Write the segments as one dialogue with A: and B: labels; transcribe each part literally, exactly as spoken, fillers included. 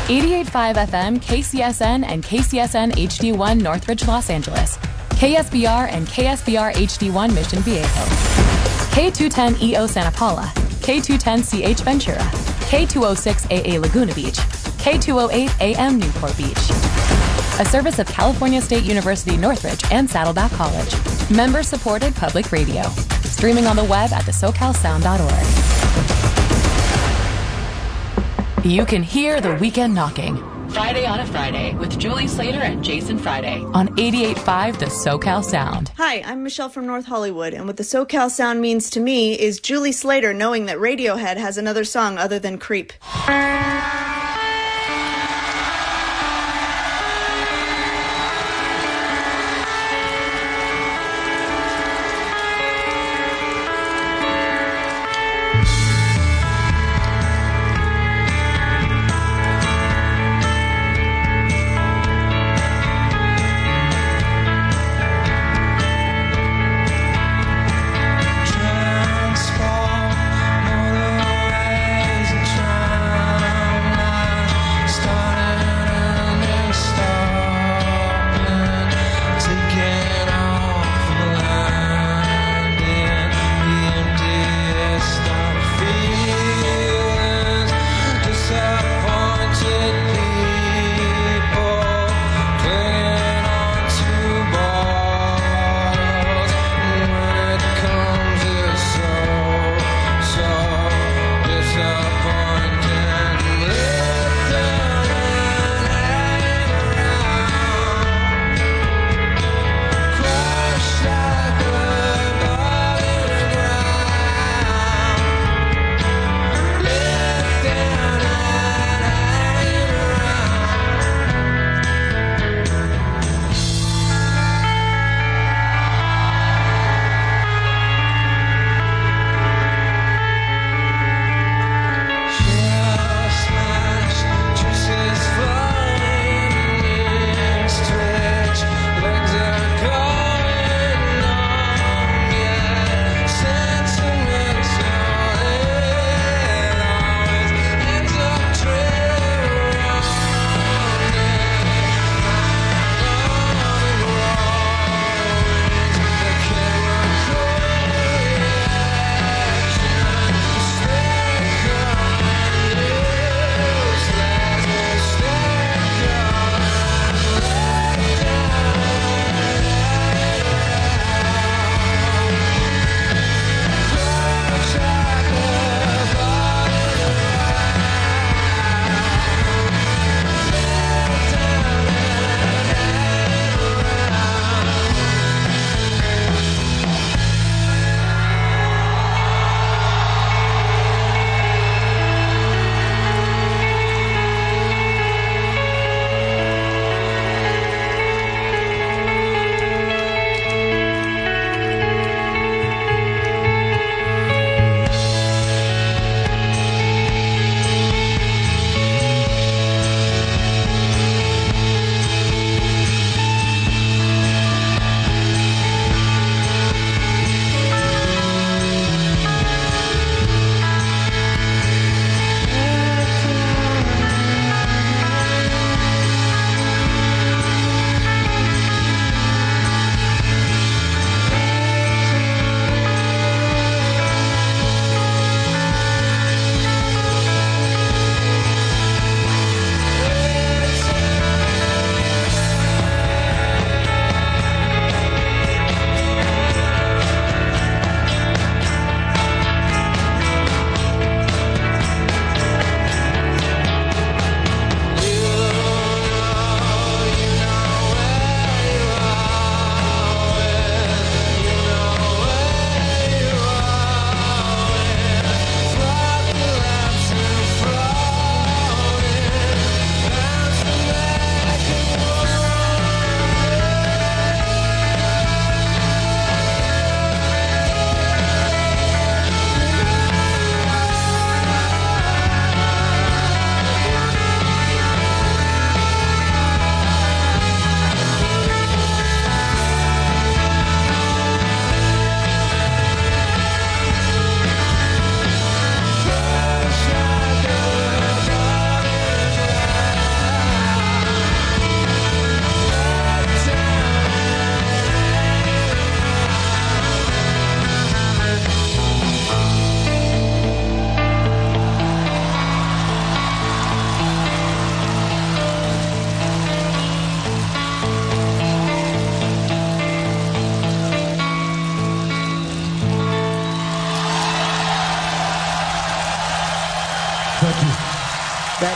A: eighty-eight point five F M, K C S N, and K C S N H D one Northridge, Los Angeles. K S B R and K S B R H D one Mission Viejo. K two ten E O Santa Paula. K two ten C H Ventura. K two oh six A A Laguna Beach. K two oh eight A M Newport Beach. A service of California State University Northridge and Saddleback College. Member-supported public radio. Streaming on the web at the socal sound dot org. You can hear the weekend knocking. Friday on a Friday with Julie Slater and Jason Friday on eighty-eight point five The SoCal Sound.
B: Hi, I'm Michelle from North Hollywood, and what the SoCal Sound means to me is Julie Slater knowing that Radiohead has another song other than Creep.
C: Transform motorways and tram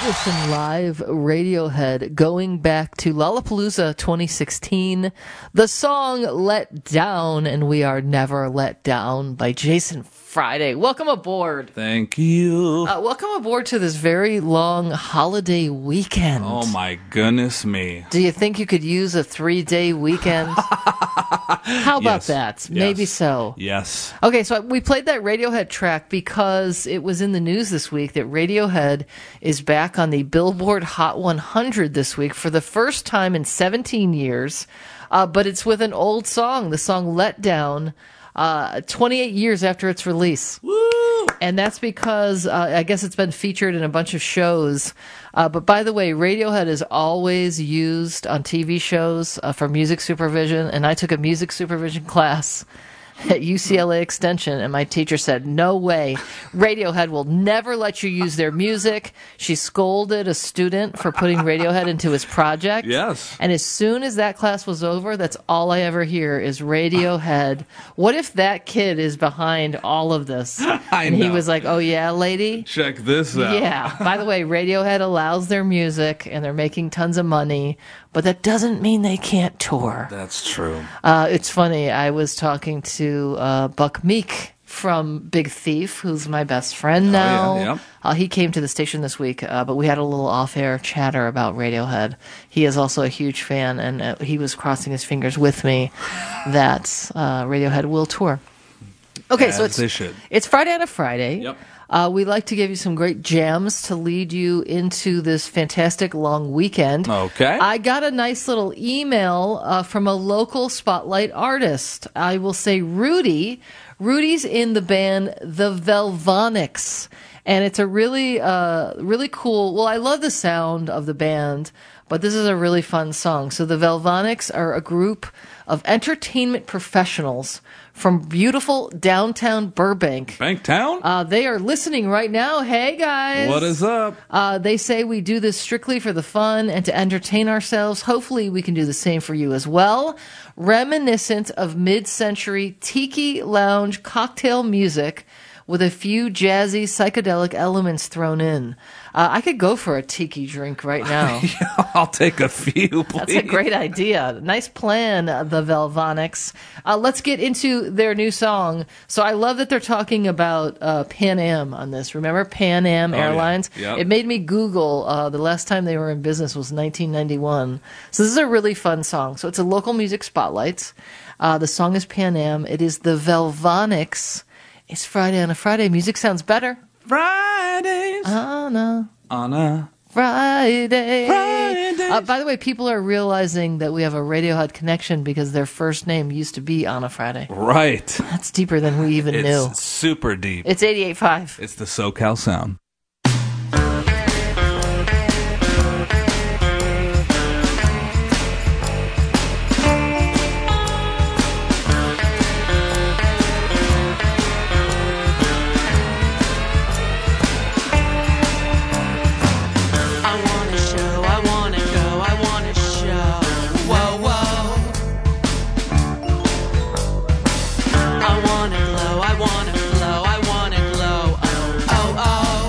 C: Edison Live Radiohead, going back to Lollapalooza twenty sixteen. The song Let Down, and We Are Never Let Down by Jason Friday. Welcome aboard.
D: Thank you.
C: Uh, welcome aboard to this very long holiday weekend.
D: Oh my goodness me.
C: Do you think you could use a three-day weekend? How about
D: Yes.
C: that?
D: Yes.
C: Maybe so.
D: Yes.
C: Okay, so we played that Radiohead track because it was in the news this week that Radiohead is back on the Billboard Hot one hundred this week for the first time in seventeen years, uh, but it's with an old song, the song Let Down, uh, twenty-eight years after its release.
D: Woo!
C: And that's because uh, I guess it's been featured in a bunch of shows. Uh, but by the way, Radiohead is always used on T V shows uh, for music supervision, and I took a music supervision class at U C L A Extension, and my teacher said, no way, Radiohead will never let you use their music. She scolded a student for putting Radiohead into his project.
D: Yes.
C: And as soon as that class was over, that's all I ever hear is Radiohead. What if that kid is behind all of this?
D: I
C: and he
D: know.
C: was like, oh yeah, lady?
D: Check this out.
C: Yeah. By the way, Radiohead allows their music, and they're making tons of money, but that doesn't mean they can't tour.
D: That's true.
C: Uh, it's funny. I was talking to uh, Buck Meek from Big Thief, who's my best friend now.
D: Oh, yeah, yeah.
C: Uh, he came to the station this week, uh, but we had a little off-air chatter about Radiohead. He is also a huge fan, and uh, he was crossing his fingers with me that uh, Radiohead will tour. Okay,
D: As
C: so it's
D: they should.
C: it's Friday on a Friday.
D: Yep.
C: Uh, we like to give you some great jams to lead you into this fantastic long weekend.
D: Okay.
C: I got a nice little email uh, from a local spotlight artist. I will say Rudy. Rudy's in the band The Velvonics, and it's a really, uh, really cool. Well, I love the sound of the band, but this is a really fun song. So the Velvonics are a group of entertainment professionals from beautiful downtown Burbank.
D: Banktown?
C: Uh, they are listening right now. Hey, guys.
D: What is up?
C: Uh, they say we do this strictly for the fun and to entertain ourselves. Hopefully we can do the same for you as well. Reminiscent of mid-century tiki lounge cocktail music with a few jazzy psychedelic elements thrown in. Uh, I could go for a tiki drink right now.
D: Yeah, I'll take a few, please.
C: That's a great idea. Nice plan, uh, the Velvonics. Uh, let's get into their new song. So I love that they're talking about uh, Pan Am on this. Remember Pan Am
D: Oh, yeah.
C: Airlines?
D: Yep.
C: It made me Google. Uh, the last time they were in business was nineteen ninety-one. So this is a really fun song. So it's a local music spotlight. Uh, the song is Pan Am. It is the Velvonics. It's Friday on a Friday. Music sounds better.
D: Fridays
C: On a
D: on a
C: Friday.
D: Fridays.
C: Uh, by the way, people are realizing that we have a Radiohead connection because their first name used to be On a Friday.
D: right.
C: That's deeper than we even
D: It's
C: knew.
D: super deep.
C: It's eighty-eight point five.
D: It's the SoCal sound.
E: I wanna show, I wanna go, I wanna show. Whoa, whoa. I wanna glow, I wanna flow, I wanna glow. Oh, oh, oh.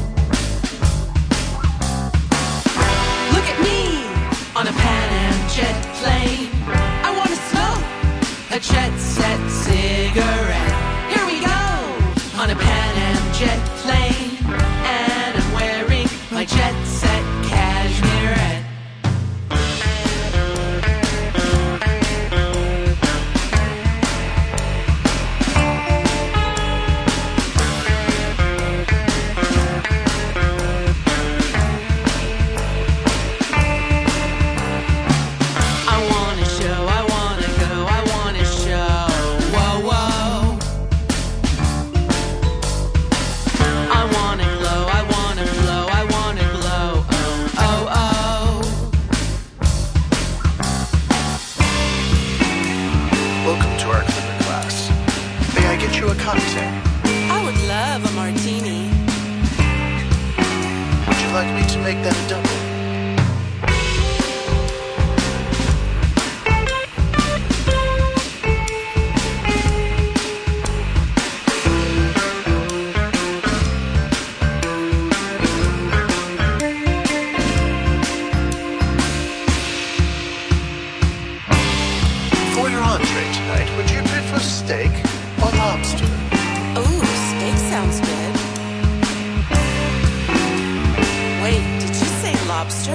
E: Look at me on a Pan Am jet plane. I wanna smoke a jet set cigarette. Here we go on a Pan Am jet plane, and I'm wearing my jet set cashmere. I wanna show, I wanna go, I wanna show. Whoa, whoa. I wanna glow, I wanna flow, I wanna glow. Oh, oh, oh.
F: Welcome to our equipment class. May I get you a cocktail?
E: I would love a martini.
F: Would you like me to make that a double? entree tonight, would you prefer steak or lobster?
E: Ooh, steak sounds good. Wait, did you say lobster?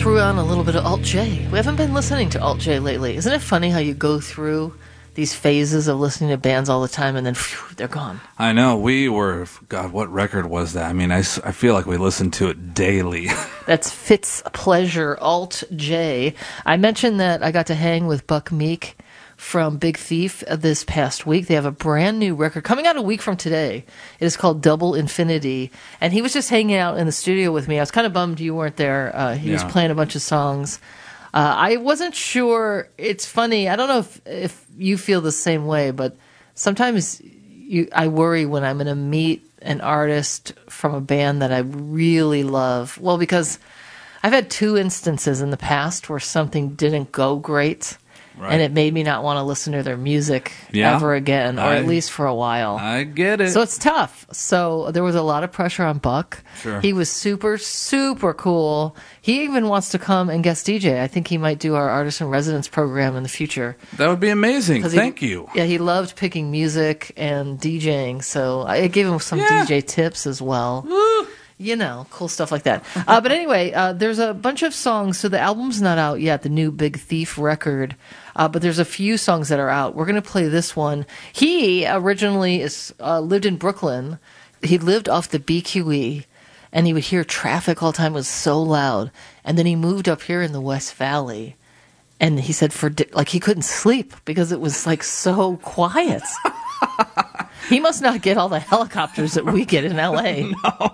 C: threw on a little bit of Alt J. We haven't been listening to Alt J lately. Isn't it funny how you go through these phases of listening to bands all the time and then phew, they're gone?
D: I know. We were, God, what record was that? I mean, I, s- I feel like we listened to it daily.
C: That's Fitz Pleasure, Alt J. I mentioned that I got to hang with Buck Meek from Big Thief this past week. They have a brand new record coming out a week from today. It is called Double Infinity. And he was just hanging out in the studio with me. I was kind of bummed you weren't there. Uh, he was
D: Yeah.
C: playing a bunch of songs. Uh, I wasn't sure. It's funny. I don't know if, if you feel the same way, but sometimes you, I worry when I'm going to meet an artist from a band that I really love. Well, because I've had two instances in the past where something didn't go great.
D: Right.
C: And it made me not want to listen to their music
D: Yeah.
C: ever again, or
D: I-
C: at least for a while.
D: I get it.
C: So it's tough. So there was a lot of pressure on Buck.
D: Sure.
C: He was super, super cool. He even wants to come and guest D J. I think he might do our Artist in Residence program in the future.
D: That would be amazing.
C: 'Cause he-
D: Thank you.
C: Yeah, he loved picking music and DJing. So I gave him some
D: Yeah.
C: D J tips as well. You know, cool stuff like that. Uh, but anyway, uh, there's a bunch of songs. So the album's not out yet, the new Big Thief record. Uh, but there's a few songs that are out. We're going to play this one. He originally is uh, lived in Brooklyn. He lived off the B Q E, and he would hear traffic all the time. It was so loud. And then he moved up here in the West Valley. And he said for di- like he couldn't sleep because it was like so quiet. He must not get all the helicopters that we get in L A.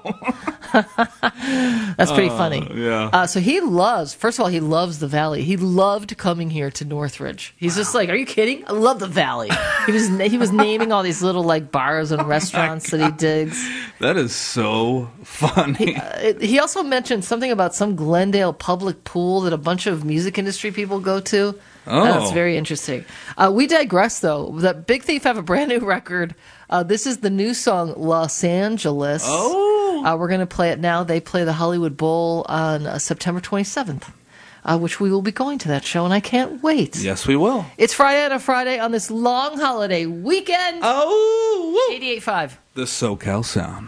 C: That's pretty funny.
D: yeah.
C: Uh, so he loves, first of all, he loves the Valley. He loved coming here to Northridge. He's just like, are you kidding? I love the Valley. He was he was naming all these little like bars and restaurants that he digs.
D: That is so funny.
C: It, he also mentioned something about some Glendale public pool that a bunch of music industry people go to.
D: Oh.
C: That's very interesting. Uh, we digress, though. The Big Thief have a brand new record. Uh, this is the new song, Los Angeles.
D: Oh.
C: Uh, we're going to play it now. They play the Hollywood Bowl on uh, September twenty-seventh, uh, which we will be going to that show, and I can't wait.
D: Yes, we will.
C: It's Friday on a Friday on this long holiday weekend.
D: Oh, woo.
C: eighty-eight point five.
D: The SoCal Sound.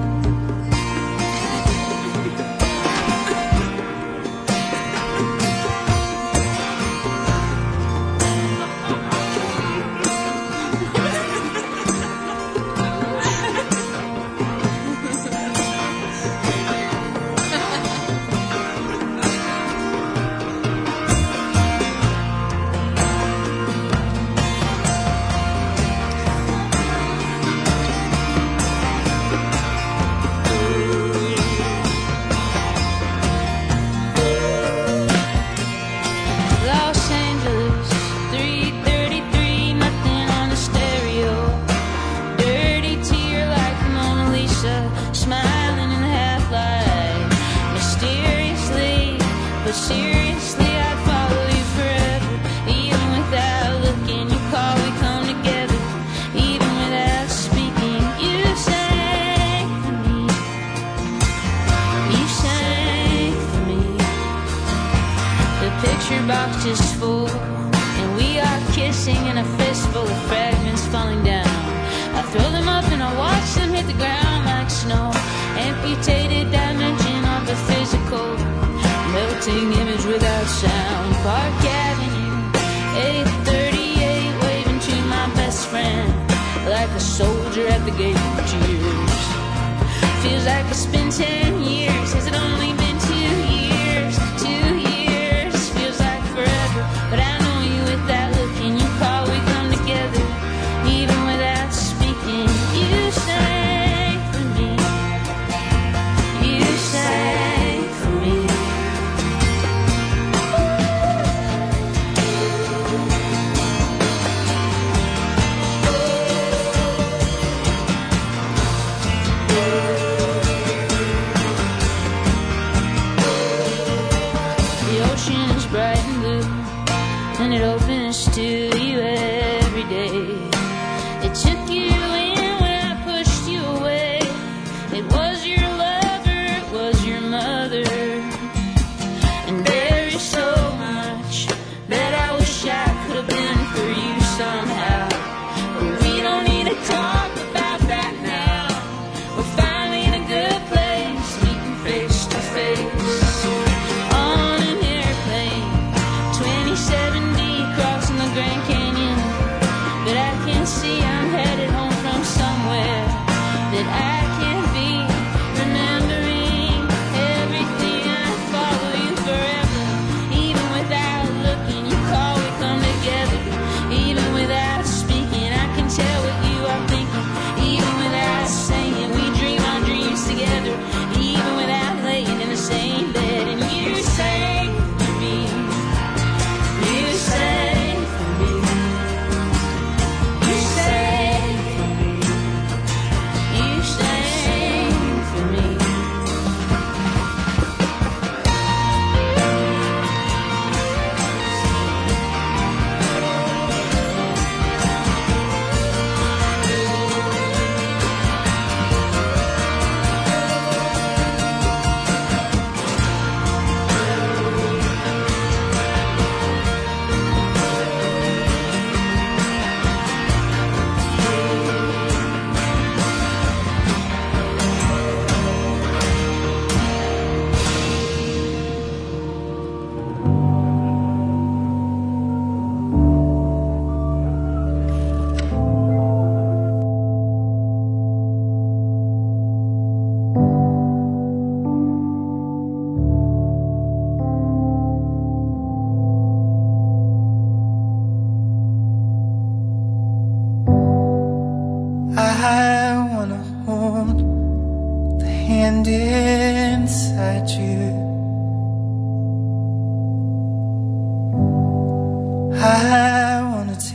G: Los Angeles, three thirty-three, nothing on the stereo. Dirty tear like the Mona Lisa, smiling in the half light. Mysteriously, but seriously, I'd follow you forever. Even without looking, you call, we come together. Even without speaking, you sang for me. You sang for me. The picture box is full, and we are kissing in a fistful of fragments falling down. I throw them up and I watch them hit the ground like snow. Amputated dimension of the physical, melting image without sound. Park Avenue, eight thirty-eight, waving to my best friend like a soldier at the gate of tears. Feels like it's been ten years. Has it only been two years? Two years feels like forever. But I know you with that look and you call, we come together. Even without speaking, you sang for me. You sang for me. The ocean is bright and blue, and it opens to you every day. It took you in when I pushed you away. It was your lover, it was your mother. And there is so much that I wish I could have been for you somehow. But we don't need to talk about that now. We're finally in a good place, meeting face to face. On and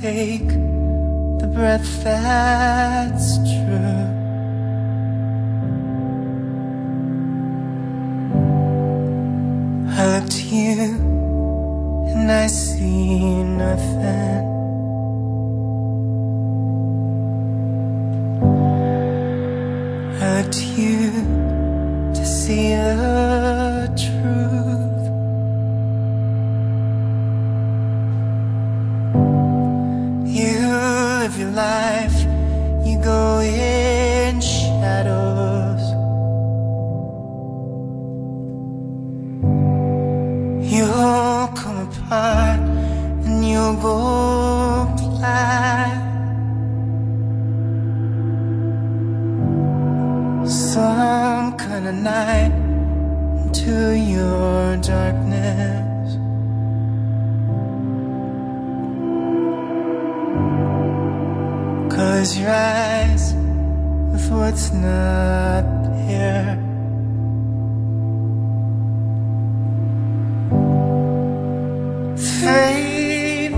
H: take the breath that's true. I look to you and I see nothing. I look to you to see the truth. You live your life, you go in shadows. You'll come apart and you'll go black. Some kind of night into your darkness. Close your eyes with what's not there. Fade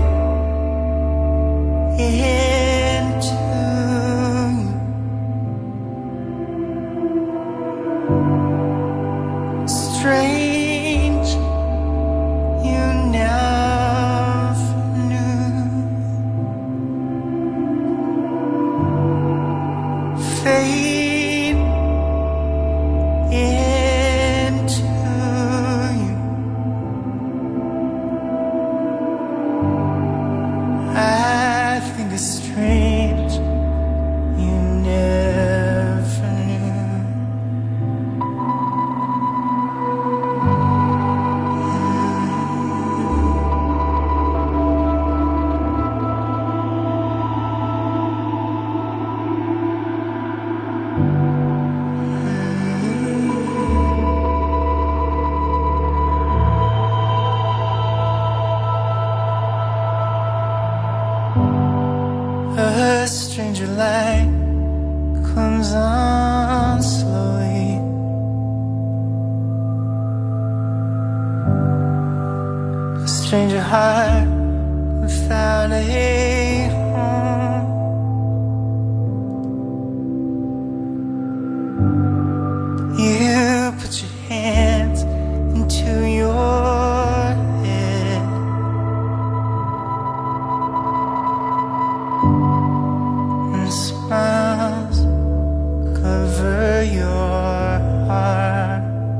H: into you. Strange, you never knew. Fade into you. I think it's strange, you never knew. A stranger light comes on slowly. A stranger heart without a home. You put your hands into your head. And smiles cover your heart.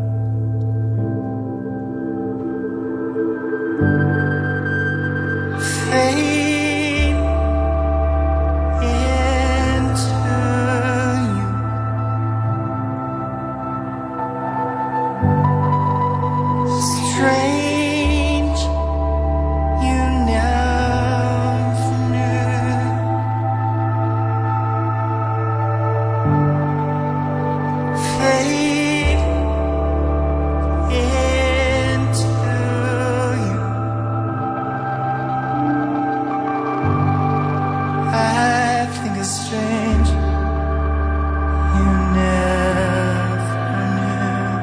H: Fade into you. Strange, you never knew. Fade into you. I think it's strange, you never knew.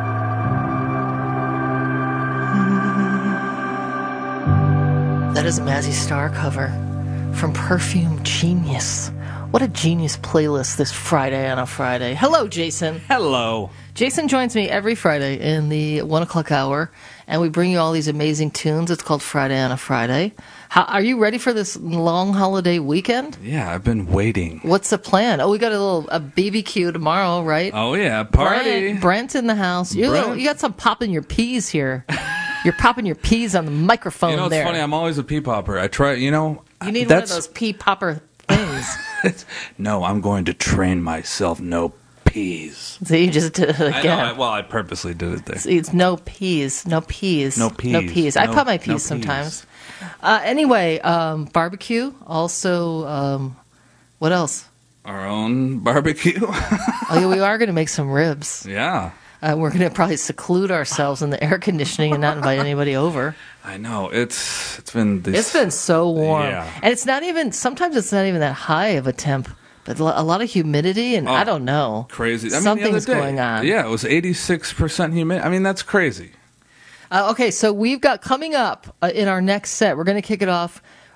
C: That is a Mazzy Star cover from Perfume Genius. What a genius playlist this Friday on a Friday. Hello, Jason.
D: Hello.
C: Jason joins me every Friday in the one o'clock hour, and we bring you all these amazing tunes. It's called Friday on a Friday. How, are you ready for this long holiday weekend?
D: Yeah, I've been waiting.
C: What's the plan? Oh, we got a little a B B Q tomorrow, right?
D: Oh yeah, party.
C: Brent, Brent in the house. You're
D: Brent.
C: little, you got some popping your peas here. You're popping your peas on the microphone
D: You know, it's
C: there.
D: funny. I'm always a pea popper. I try. You know,
C: you need
D: that's,
C: one of those pea popper things.
D: No, I'm going to train myself. No peas.
C: So you just did it
D: I
C: again.
D: know. I, well, I purposely did it there.
C: It's, it's no peas, no peas,
D: No peas.
C: no peas. I
D: No-
C: put my
D: no
C: peas
D: peas.
C: sometimes. Uh, anyway, um, barbecue. Also, um, what else?
D: Our own barbecue.
C: Oh, yeah, we are going to make some ribs.
D: Yeah.
C: Uh, we're going to probably seclude ourselves in the air conditioning and not invite anybody over.
D: I know. It's it's been this,
C: It's been so warm,
D: Yeah.
C: and it's not even. Sometimes it's not even that high of a temp, but a lot of humidity, and
D: Oh,
C: I don't know.
D: crazy. I mean,
C: Something's
D: the other day,
C: going on.
D: Yeah, it was eighty-six percent humid. I mean, that's crazy.
C: Uh, okay, so we've got coming up uh, in our next set, we're going to kick it off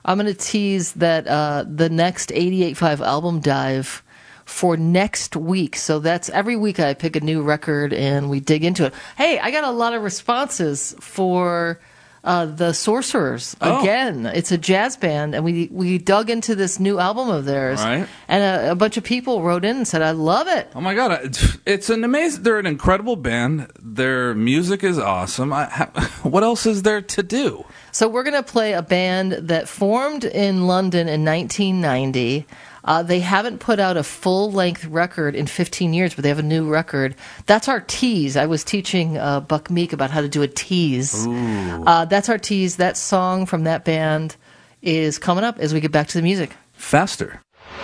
C: I'm going to tease that uh, the next eighty-eight point five album dive for next week. So that's every week I pick a new record and we dig into it. Hey, I got a lot of responses for uh, the Sorcerers.
D: Oh.
C: Again, it's a jazz band, and we we dug into this new album of theirs.
D: Right.
C: And a, a bunch of people wrote in and said, I love it.
D: Oh my God, it's, it's an amazing. They're an incredible band. Their music is awesome. I, ha, what else is there to do?
C: So we're going to play a band that formed in London in nineteen ninety. Uh, they haven't put out a full-length record in fifteen years, but they have a new record. That's our tease. I was teaching uh, Buck Meek about how to do a tease. Uh, that's our tease. That song from that band is coming up as we get back to the music.
D: Faster.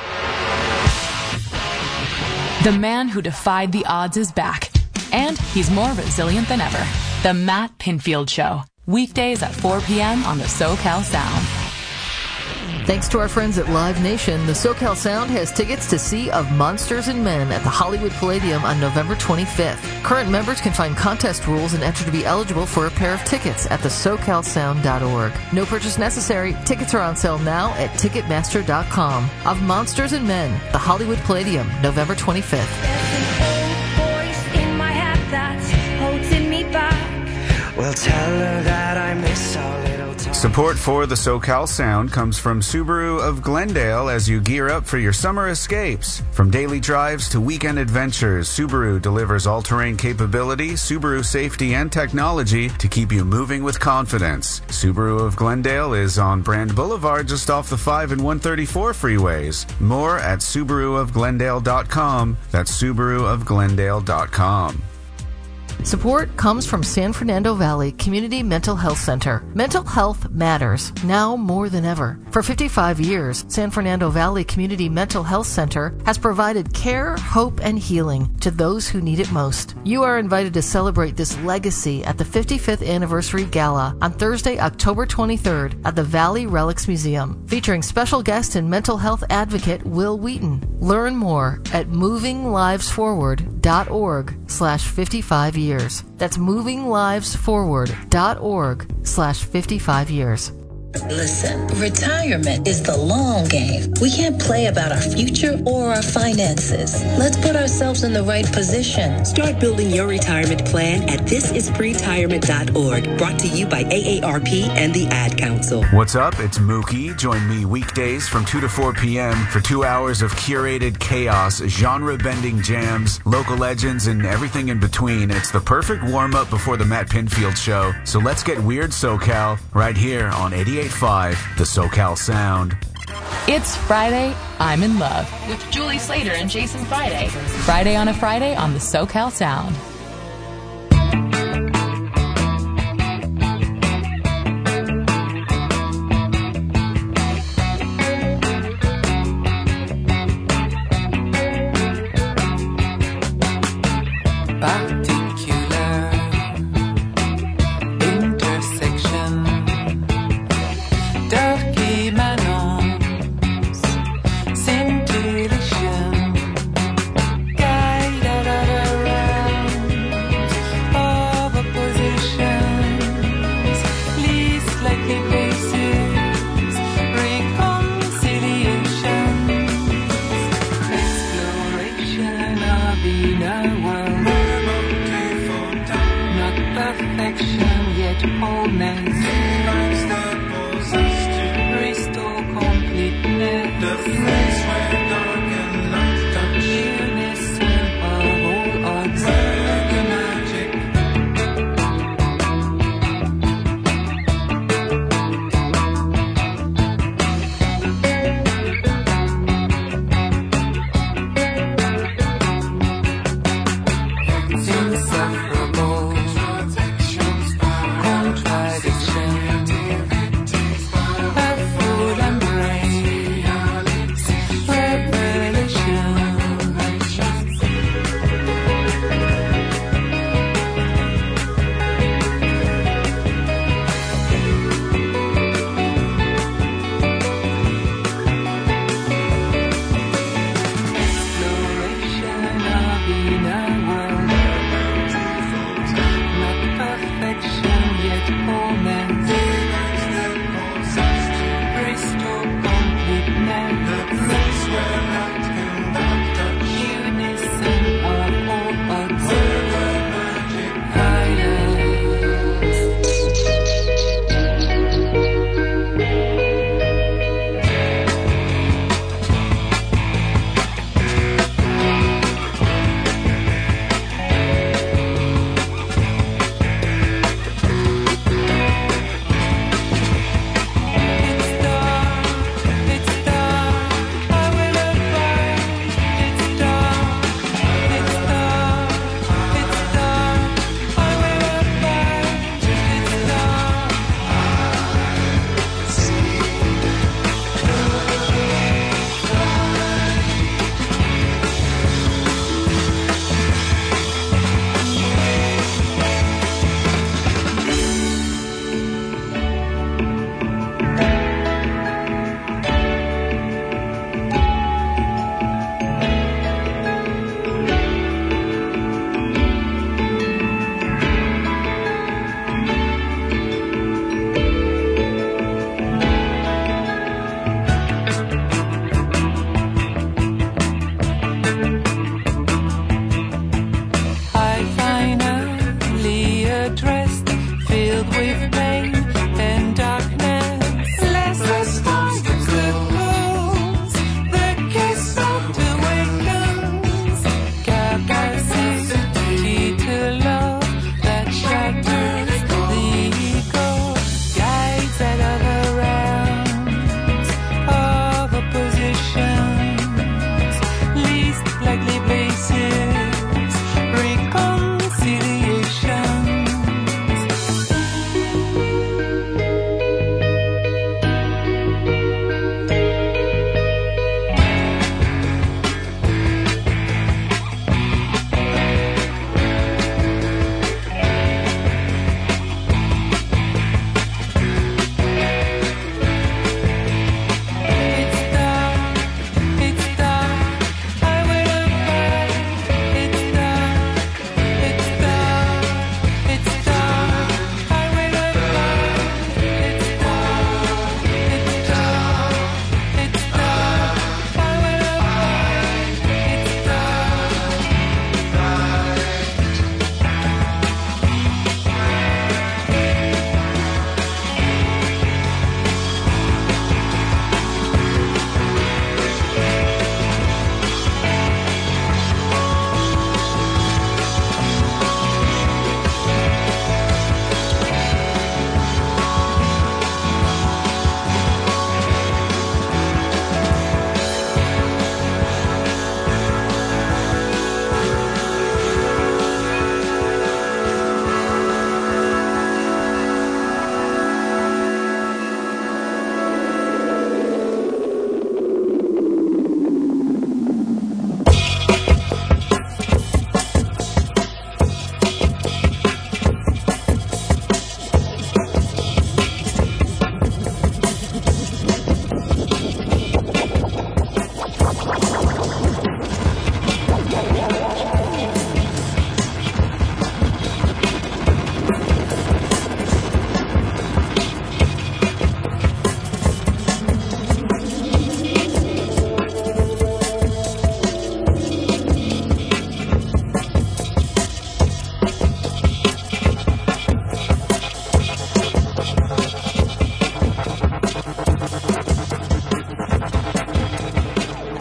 A: The man who defied the odds is back, and he's more resilient than ever. The Matt Pinfield Show, weekdays at four p.m. on the SoCal Sound.
C: Thanks to our friends at Live Nation, the SoCal Sound has tickets to see Of Monsters and Men at the Hollywood Palladium on November twenty-fifth. Current members can find contest rules and enter to be eligible for a pair of tickets at the socal sound dot org. No purchase necessary. Tickets are on sale now at ticketmaster dot com. Of Monsters and Men, the Hollywood Palladium, November twenty-fifth.
H: Well, tell her that I miss our little time.
I: Support for the SoCal Sound comes from Subaru of Glendale as you gear up for your summer escapes. From daily drives to weekend adventures, Subaru delivers all-terrain capability, Subaru safety, and technology to keep you moving with confidence. Subaru of Glendale is on Brand Boulevard just off the five and one thirty-four freeways. More at subaru of glendale dot com. That's subaru of glendale dot com.
C: Support comes from San Fernando Valley Community Mental Health Center. Mental health matters, now more than ever. For fifty-five years, San Fernando Valley Community Mental Health Center has provided care, hope, and healing to those who need it most. You are invited to celebrate this legacy at the fifty-fifth Anniversary Gala on Thursday, October twenty-third at the Valley Relics Museum, featuring special guest and mental health advocate Will Wheaton. Learn more at moving lives forward dot org slash fifty-five years. That's moving lives forward dot org slash fifty-five years.
J: Listen, retirement is the long game. We can't play about our future or our finances. Let's put ourselves in the right position.
K: Start building your retirement plan at this is retirement dot org. Brought to you by A A R P and the Ad Council.
I: What's up? It's Mookie. Join me weekdays from two to four p.m. for two hours of curated chaos, genre-bending jams, local legends, and everything in between. It's the perfect warm-up before the Matt Pinfield Show. So let's get weird, SoCal, right here on eighty-eight point five, the SoCal Sound.
A: It's Friday, I'm in love with Julie Slater and Jason Friday. Friday on a Friday on the SoCal Sound.
H: Contradiction, a full embrace.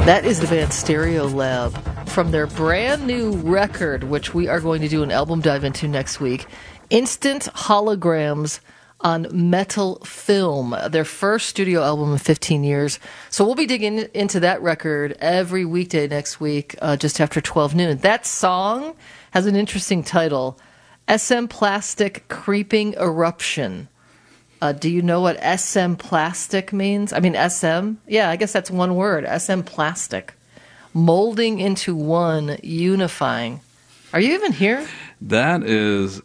C: That is the band Stereolab from their brand new record, which we are going to do an album dive into next week. Instant Holograms on Metal Film, their first studio album in fifteen years. So we'll be digging into that record every weekday next week, uh, just after twelve noon. That song has an interesting title, S M Plastic Creeping Eruption. Uh, do you know what S M Plastic means? I mean, S M? Yeah, I guess that's one word, S M Plastic. Molding into one, unifying. Are you even here?
D: That is...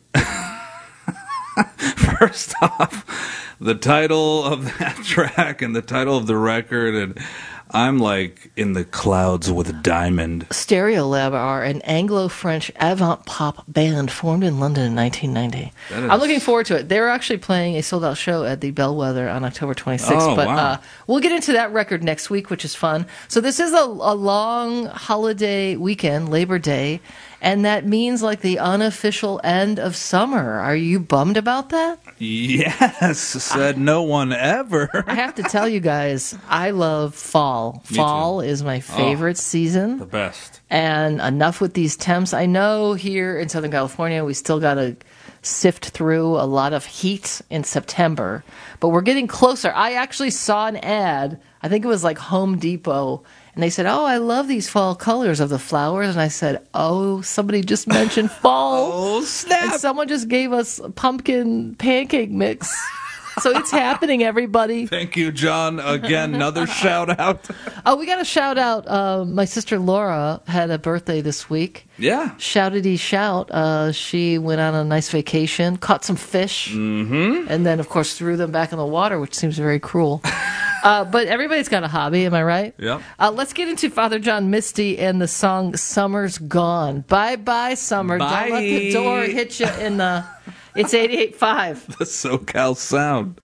D: First off, the title of that track and the title of the record, and I'm like in the clouds with Diamond.
C: Stereolab are an Anglo-French avant-pop band formed in London in nineteen ninety.
D: That is-
C: I'm looking forward to it. They're actually playing a sold-out show at the Bellwether on October twenty-sixth.
D: Oh,
C: but
D: wow.
C: uh, we'll get into that record next week, which is fun. So this is a, a long holiday weekend, Labor Day, and that means like the unofficial end of summer. Are you bummed about that?
D: Yes, said no one ever.
C: I have to tell you guys, I love fall.
D: Me
C: Fall
D: too.
C: is my favorite season.
D: The best.
C: And enough with these temps. I know here in Southern California, we still got to sift through a lot of heat in September, but we're getting closer. I actually saw an ad, I think it was like Home Depot, and they said, oh, I love these fall colors of the flowers. And I said, oh, somebody just mentioned fall.
D: Oh, snap.
C: And someone just gave us pumpkin pancake mix. So it's happening, everybody.
D: Thank you, John. Again, another shout out.
C: Oh, we got to shout out. Uh, my sister Laura had a birthday this week.
D: Yeah.
C: Shoutity shout. Uh, she went on a nice vacation, caught some fish,
D: Mm-hmm.
C: and then, of course, threw them back in the water, which seems very cruel. Uh, but everybody's got a hobby, am I right?
D: Yep.
C: Uh, let's get into Father John Misty and the song Summer's Gone. Bye-bye, Summer.
D: Bye.
C: Don't let the door hit you in the... It's eighty-eight point five.
D: The SoCal sound.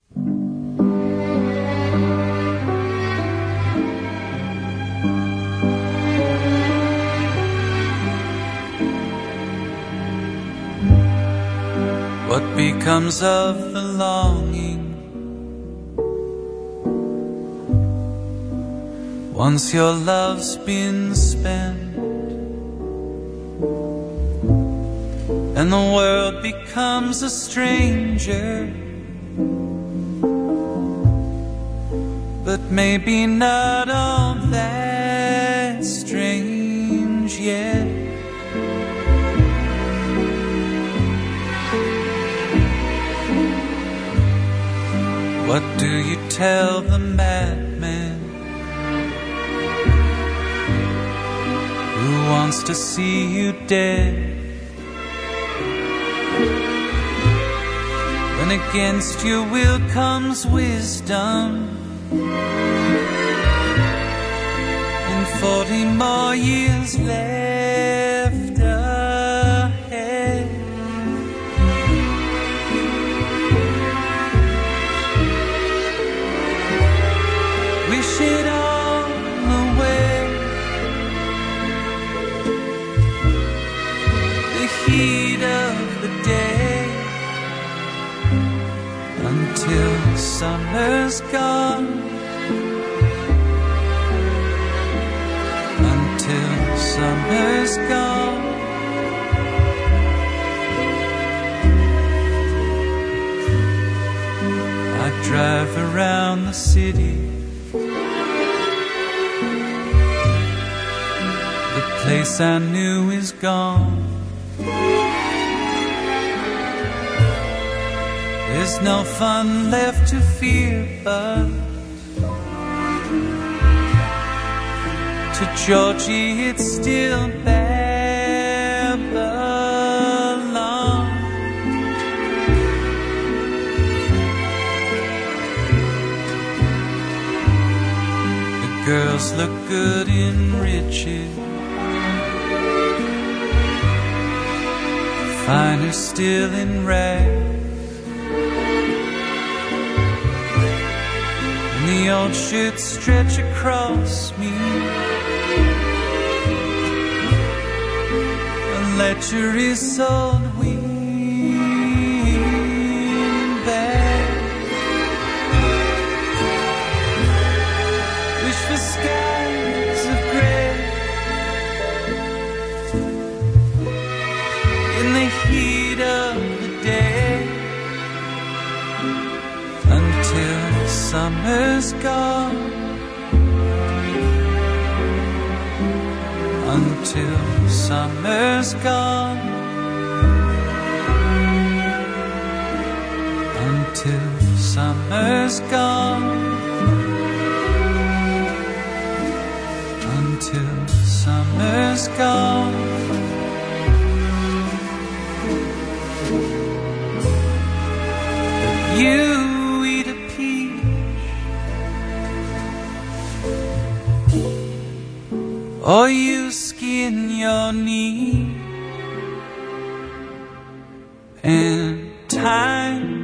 L: What becomes of the longing once your love's been spent and the world becomes a stranger, but maybe not all that strange yet. What do you tell the madman who wants to see you dead, when against your will comes wisdom and forty more years left ahead? Wish it all away, the heat of the day, until summer's gone, until summer's gone. I drive around the city, the place I knew is gone. There's no fun left to fear, but to Georgie it's still Babylon. The girls look good in riches, finer still in rags. The old shirts stretch across me, a ledger is sold windbag. Wish for skies of until summer's gone, until summer's gone, until summer's gone, until summer's gone. But you eat a peach, or you skin your knee, and time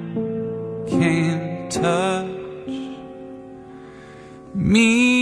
L: can't touch me.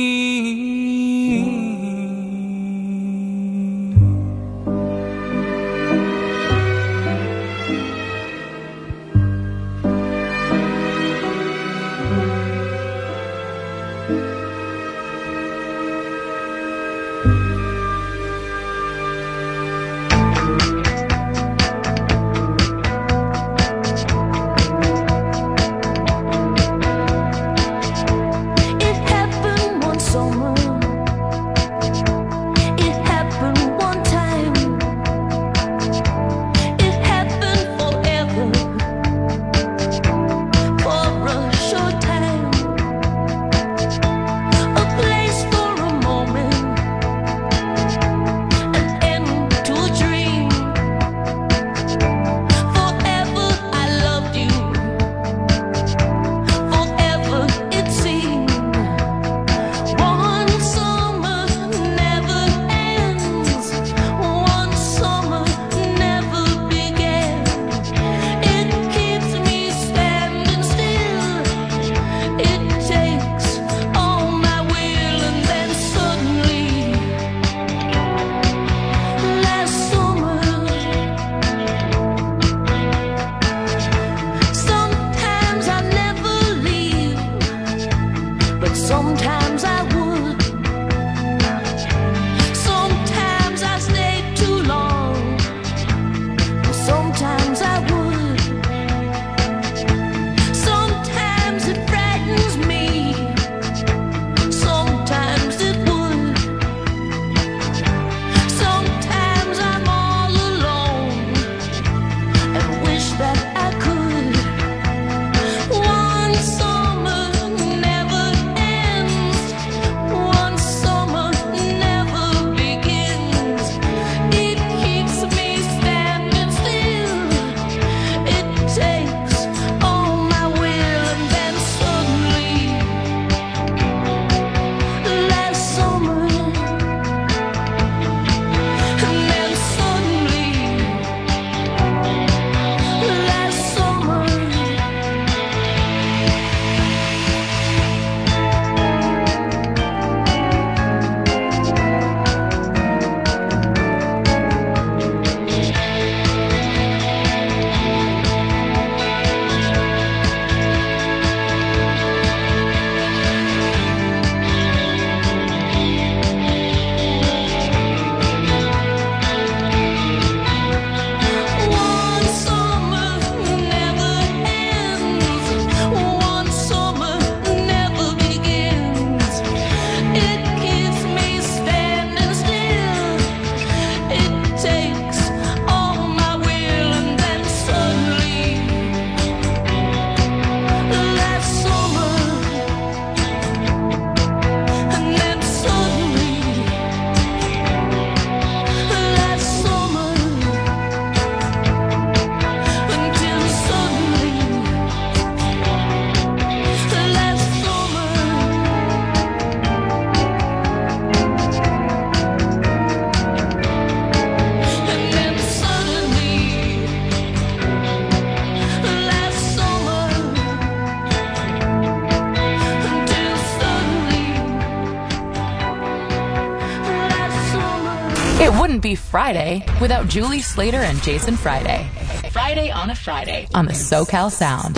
A: It wouldn't be Friday without Julie Slater and Jason Friday. Friday on a Friday on the SoCal Sound.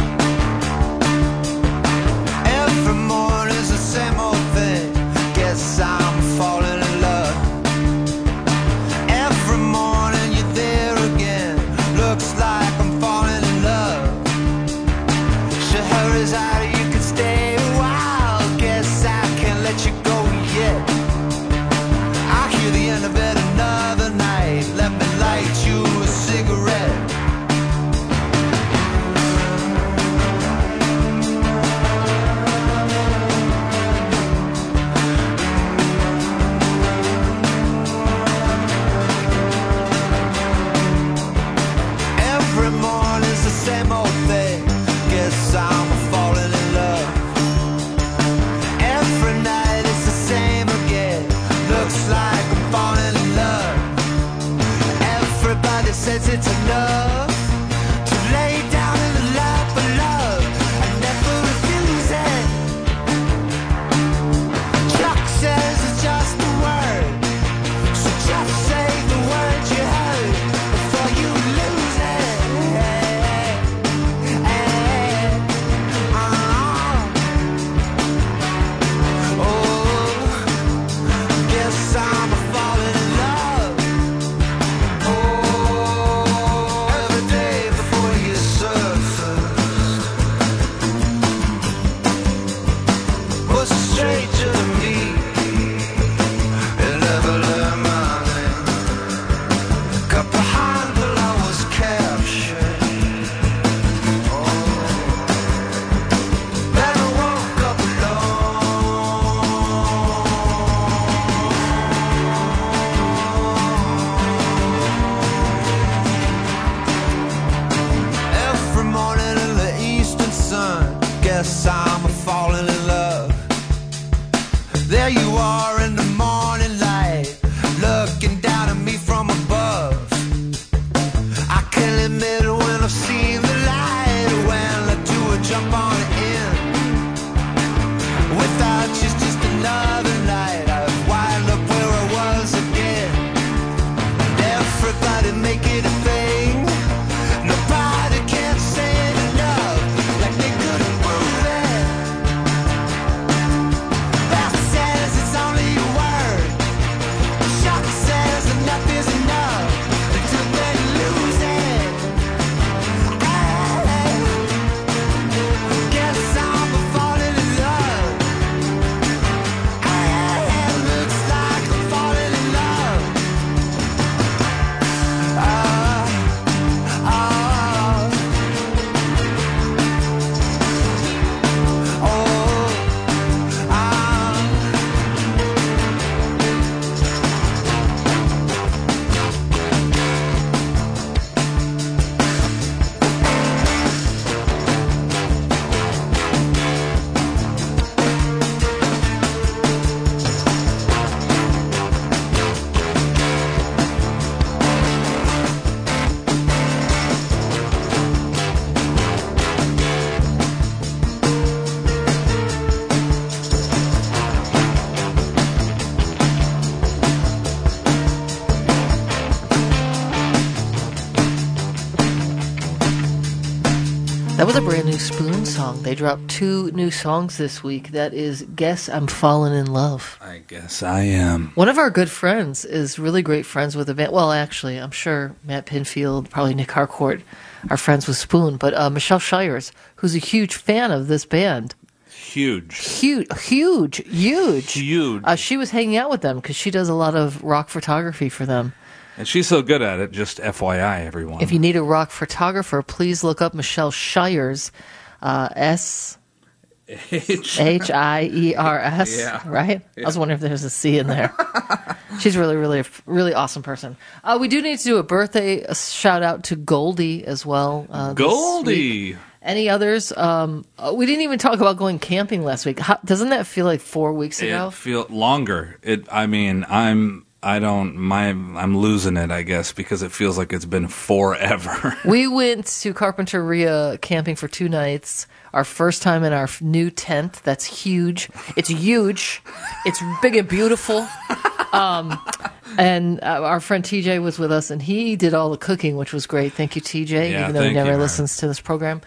M: Every morning's the same old thing. Guess There you are in the morning light, looking down at me from above. I can't admit when I've seen the light, when I do a jump on in. Without you's just another night, I've wind up where I was again. Everybody make it a thing. Nobody can say it enough, like they couldn't prove it. Beth says it's only a word. Shaka says enough is enough, until they lose it. Hey, guess I'm falling in love. Hey, looks like I'm falling in love. Ah, ah, oh, ah.
C: That was a brand new Spoon song. They dropped two new songs this week. That is Guess I'm Falling in Love.
D: I guess I am.
C: One of our good friends is really great friends with the band. Well, actually, I'm sure Matt Pinfield, probably Nick Harcourt are friends with Spoon. But uh, Michelle Shires, who's a huge fan of this band.
D: Huge.
C: Huge, huge, huge.
D: Huge.
C: Uh, she was hanging out with them because she does a lot of rock photography for them.
D: And she's so good at it, just F Y I, everyone.
C: If you need a rock photographer, please look up Michelle Shires, uh, S H I E R S,
D: Yeah.
C: right?
D: Yeah.
C: I was wondering if there's a C in there. She's really, really, really awesome person. Uh, we do need to do a birthday a shout out to Goldie as well. Uh, this
D: Goldie!
C: week. Any others? Um, uh, we didn't even talk about going camping last week. How, doesn't that feel like four weeks ago?
D: It feel longer. It. I mean, I'm. I don't. My. I'm losing it. I guess because it feels like it's been forever.
C: We went to Carpinteria camping for two nights. Our first time in our f- new tent. That's huge. It's huge. It's big and beautiful. Um, and uh, our friend T J was with us, and he did all the cooking, which was great. Thank you, T J,
D: Yeah,
C: even though he
D: thank
C: never
D: you, man.
C: listens to this program.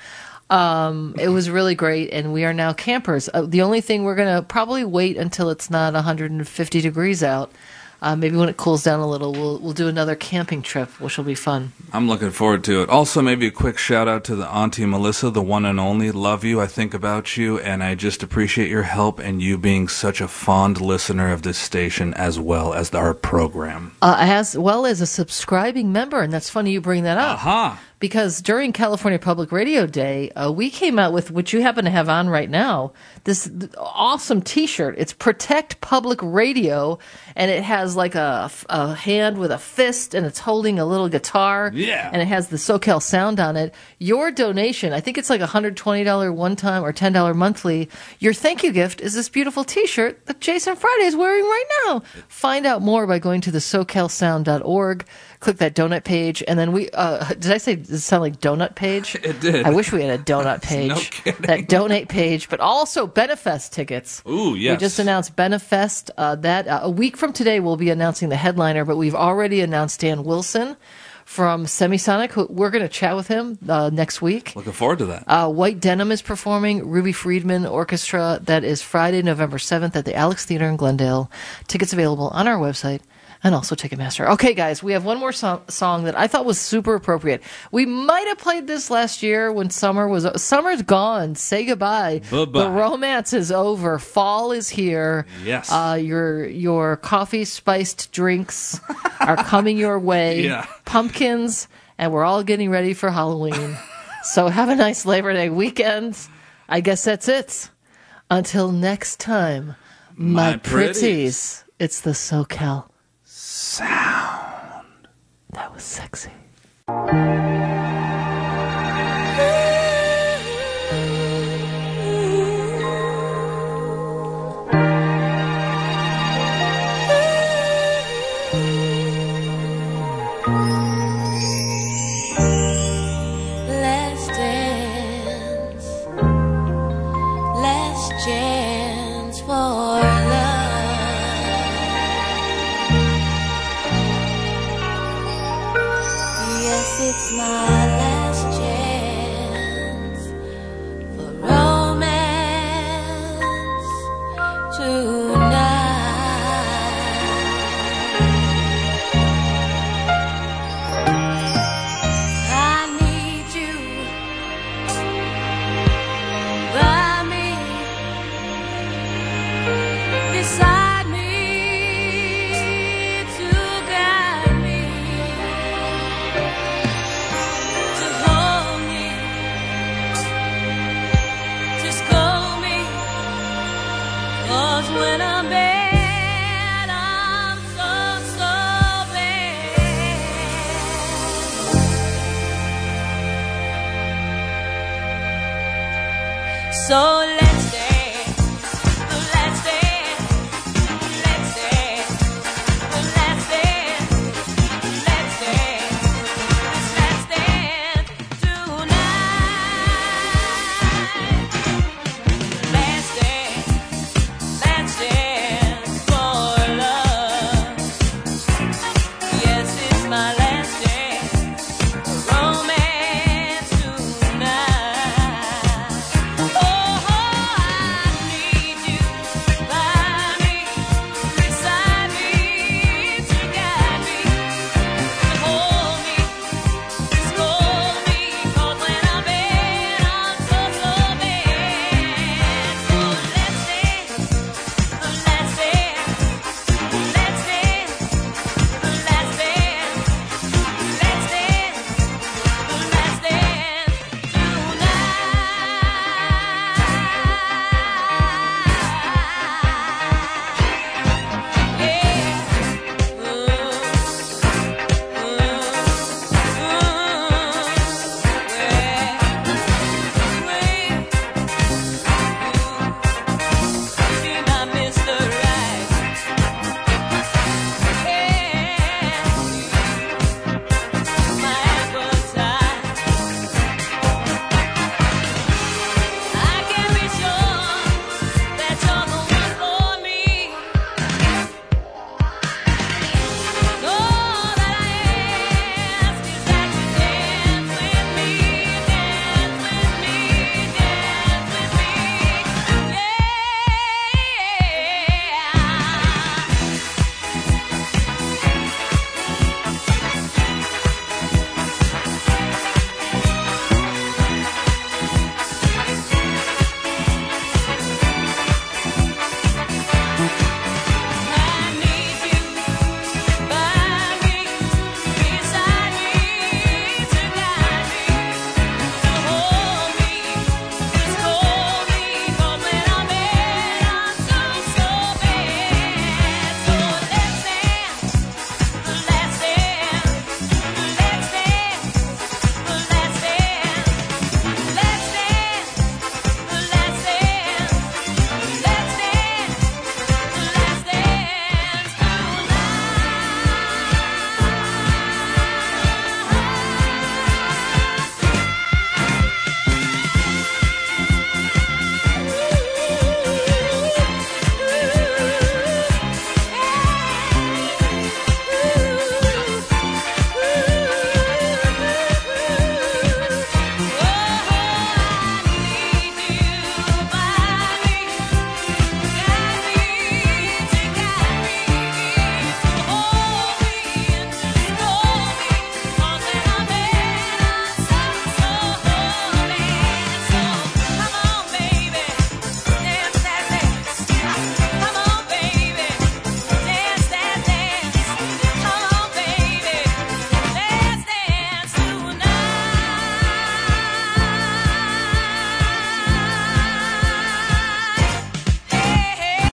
C: Um, it was really great, and we are now campers. Uh, the only thing, we're going to probably wait until it's not one hundred fifty degrees out. Uh, maybe when it cools down a little, we'll we'll do another camping trip, which will be fun.
D: I'm looking forward to it. Also, maybe a quick shout out to the Auntie Melissa, the one and only. Love you. I think about you, and I just appreciate your help and you being such a fond listener of this station as well as our program.
C: Uh, as well as a subscribing member, and that's funny you bring that up.
D: Aha!
C: Because during California Public Radio Day, uh, we came out with, which you happen to have on right now, this awesome T-shirt. It's Protect Public Radio, and it has like a, a hand with a fist, and it's holding a little guitar.
D: Yeah.
C: And it has the SoCal sound on it. Your donation, I think it's like one hundred twenty dollars one time or ten dollars monthly. Your thank you gift is this beautiful T-shirt that Jason Friday is wearing right now. Find out more by going to the so cal sound dot org. Click that donut page, and then we, uh, did I say, does it sound like donut page?
D: It did.
C: I wish we had a donut page.
D: No kidding.
C: That donate page, but also Benefest tickets.
D: Ooh, yes.
C: We just announced Benefest. Uh, that, uh, a week from today, we'll be announcing the headliner, but we've already announced Dan Wilson from Semisonic. Who, we're going to chat with him uh, next week.
D: Looking forward to that.
C: Uh, White Denim is performing. Ruby Friedman Orchestra. That is Friday, November seventh at the Alex Theater in Glendale. Tickets available on our website. And also Ticketmaster. Okay, guys, we have one more so- song that I thought was super appropriate. We might have played this last year when summer was... Summer's gone. Say goodbye.
D: Bye-bye.
C: The romance is over. Fall is here.
D: Yes.
C: Uh, your your coffee-spiced drinks are coming your way.
D: Yeah.
C: Pumpkins, and we're all getting ready for Halloween. So have a nice Labor Day weekend. I guess that's it. Until next time, my,
D: My
C: pretties.
D: pretties.
C: It's the SoCal
D: Sound.
C: That was sexy.